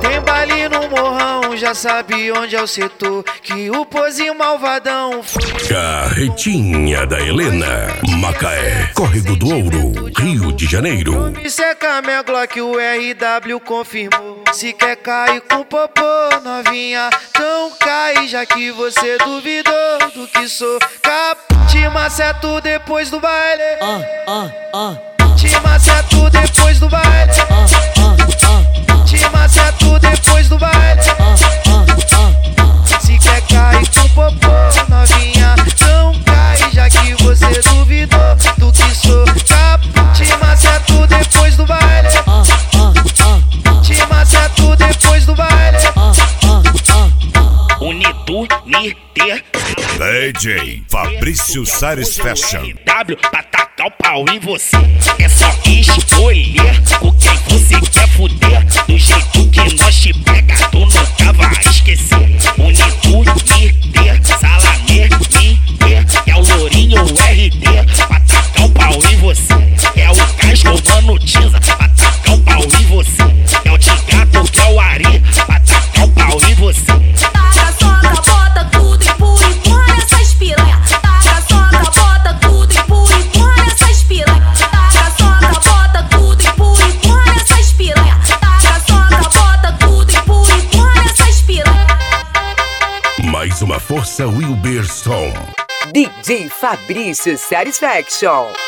Tem baile no morrão, já sabe onde é o setor, que o pozinho malvadão foi. Carretinha da Helena, Macaé, Córrego do Ouro, Rio de Janeiro. Me seca minha Glock, o RW confirmou. Se quer cair com popô, novinha, então cai, já que você duvidou do que sou capaz. Te maceto depois do baile. Te maceto depois do baile. Te maceto depois do baile. Se quer cair com popô, novinha, então cai, já que você duvidou do que sou capaz. Te maceto depois do baile. Te maceto depois do baile. Unite DJ Fabrício Sares Fashion. W pra tacar o pau em você. É só escolher com quem você quer fuder. Do jeito que nós te pega, tu nunca vai esquecer. Unite, Salamé, é o Lourinho RD. Pra tacar o pau em você. É o Casco, mano, Tiza. Pra tacar o pau em você. É o Tigato, que é o Ari. Pra tacar o pau em você. Taca, soca, bota tudo, empurra nessas piranha. Taca, soca, bota tudo, empurra nessas piranha. Taca, soca, bota tudo, empurra nessas piranha. Taca, soca, bota tudo, empurra nessas piranha. Mais uma força Wilberson. DJ Fabrício Satisfaction.